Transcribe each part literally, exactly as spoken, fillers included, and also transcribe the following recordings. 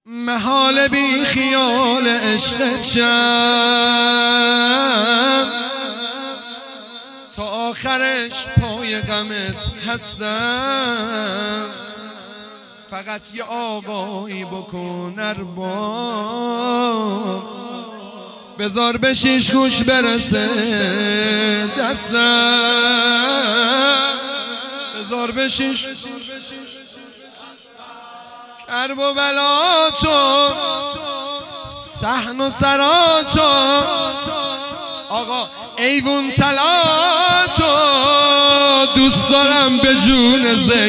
محال بی خیال عشقت شم، تا آخرش پای غمت هستم. فقط یه آقایی بکن ارباب، بذار به شیش گوش برسه دستم، بذار به شیش کرب و بلاتو صحن و سراتو آقا ایوون تلاتو دوست دارم به جون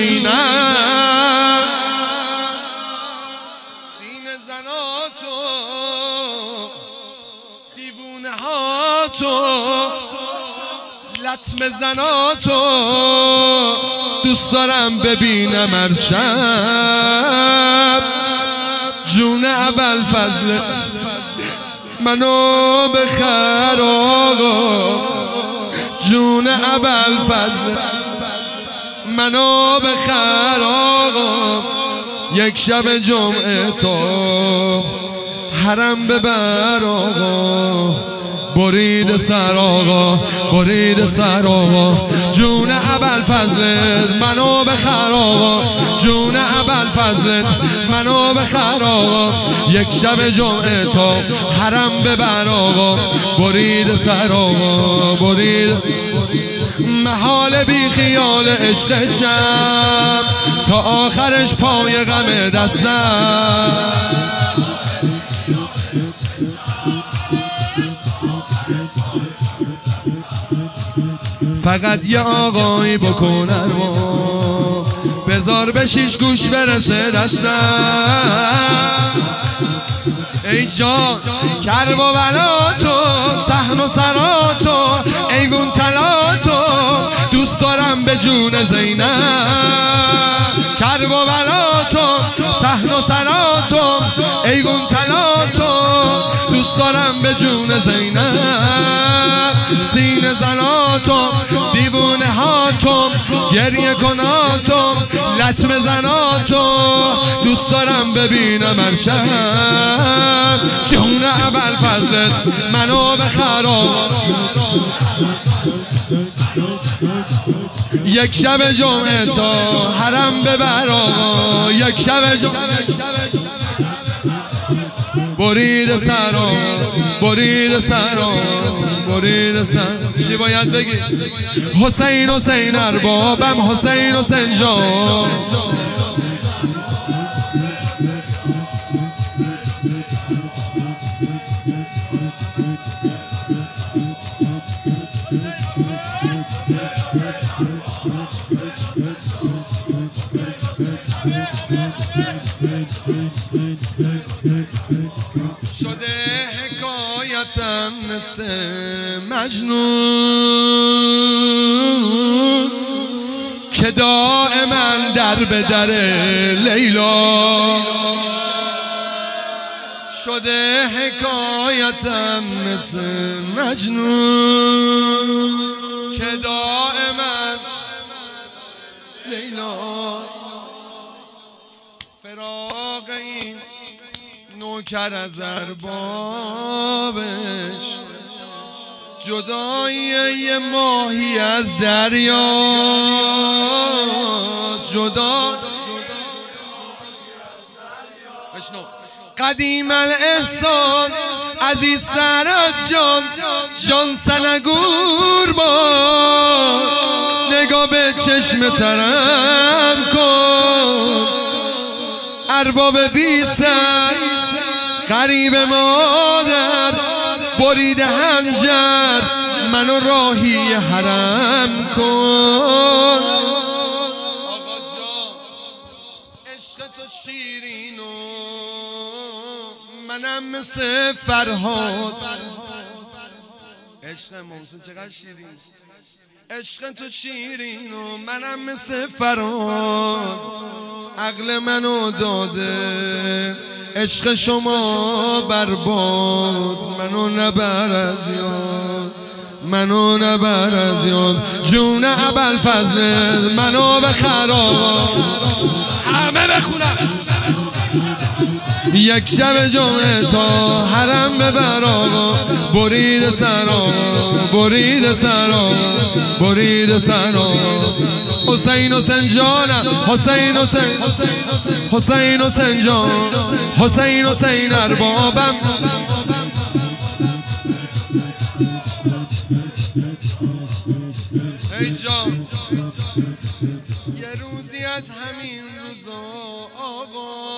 زینب، سینه زناتو دیوونه هاتو لطم زناتو دوست دارم ببینم ارشب. جون ابوالفضل منو بخر آقا، جون ابوالفضل منو بخر آقا، یک شب جمعه تو حرم ببر آقا، برید سر آقا، برید سر آقا، جون ابوالفضل منو بخر آقا، جون ابوالفضل منو بخر آقا، یک شب جمعه تو حرم ببر آقا، برید سر آقا، برید. محال بی خیال عشقت شم، تا آخرش پای غم دستم. فقط یه آقایی بکن ارباب، بذار به شیش گوش برسه دستم. ای جان کرب و بلاتو صحن و سراتو ایوون تلاتو دوست دارم به جون زینب. کرب و بلاتو صحن و سراتو ایوون تلاتو دوست دارم به جون زینب. سینه زناتو دیوونه هاتو گریه کناتو لطم زناتو دوست دارم ببینم ارشب. جون ابوالفضل منو بخر آقا، یک شب جمعه تا حرم ببر آقا، یک شب جمعه برید سر آقا، برید سر آقا، برید سر. چی باید بگی؟ حسین حسین اربابم، حسین حسین جان. شده حکایتم مثل مجنون که دائما در به در لیلا. شده حکایتم مثل مجنون که دائما لیلا. فراق این نوکر از اربابش، جدایی یه ماهی از دریاست. جدا قدیم الاحسان عزیز سرت جان، جان سنگور با نگاه به چشم ترم کن. ارباب بی سر قریب مادر برید هنجر منو راهی حرم کن. آقا جان عشق تو شیرین و منم مثل فرهاد. عشق محسن چقدر شیرین، عشق تو شیرین و منم مثل فرهاد. عقل منو داده عشق شما برباد، منو نبر از یاد، منو نبر از یاد. جون ابوالفضل منو بخر آقا، همه بخونم. یک شب جمعه تا حرم ببر آقا، برید سر آقا، برید سر آقا، برید سر آقا. حسین حسین جانم، حسین حسین حسین حسین جان، حسین حسین اربابم. ای جان یه روزی از همین روزا آقا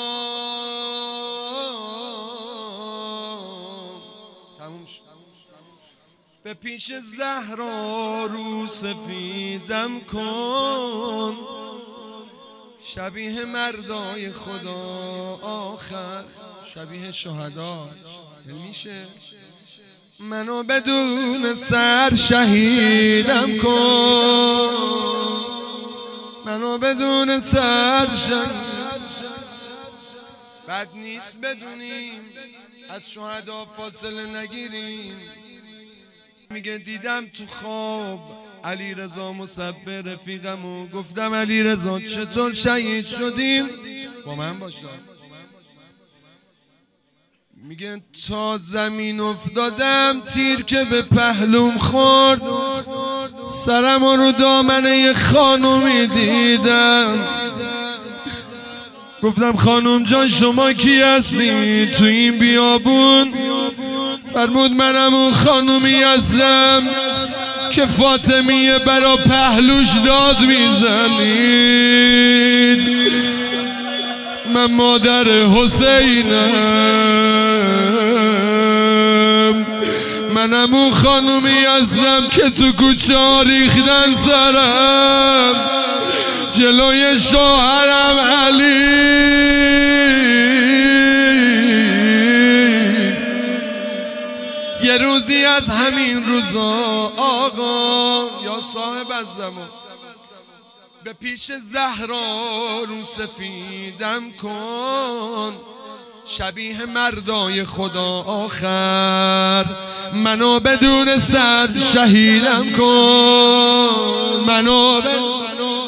تموم شد، به پیش زهرا رو سفیدم کن، شبیه مردای خدا آخر، شبیه شهدا میشه. منو بدون سر شهیدم کن، منو بدون سر شهیدم. بد نیست بدونیم از شهدا فاصله نگیریم. میگه دیدم تو خواب علی رضا مصبر رفیقمو، گفتم علی رضا چطور شهید شدیم؟ با من باشه. میگه تا زمین افتادم تیر که به پهلوم خورد، سرم رو دامن یه خانومی دیدم. گفتم خانوم جان شما کی هستی تو این بیابون؟ فرمود منم اون خانومی هستم که فاطمیه برا پهلوش داد میزنید. من مادر حسینم، منم اون خانومی هستم که تو کوچه ها ریختن سرم جلوی شوهرم علی. یه روزی از همین روزا آقا یا صاحب الزمان، به پیش زهرا رو سفیدم کن، شبیه مردای خدا آخر، منو بدون صد شهیدم کن، منو بدون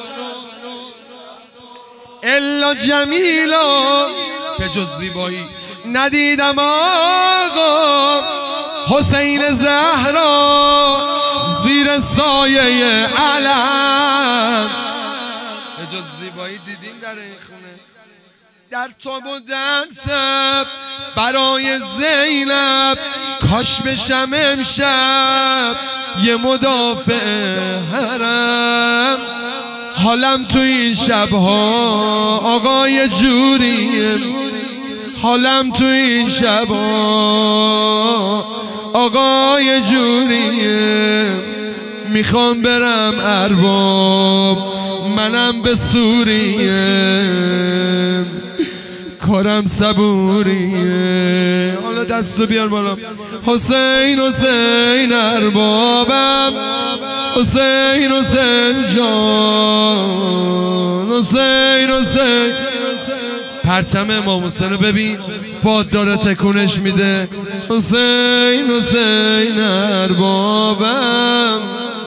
الا جمیلا به جز زیبایی ندیدم آقا. حسین زهرا زیر سایه علم، به جز زیبایی دیدیم در این خونه. در تاب و دنسب برای زینب، کاش بشم امشب یه مدافع حرم. حالم تو این شبها آقا یه جوریه، حالم تو این شبها آقا یه جوریه. میخوام برم ارباب منم به سوریه، کارم صبوریه. حالا دستو بیار بالا. حسین حسین اربابم، حسین حسین جان، حسین حسین. پرچم امام حسین رو ببین باد داره تکونش میده. حسین حسین اربابم.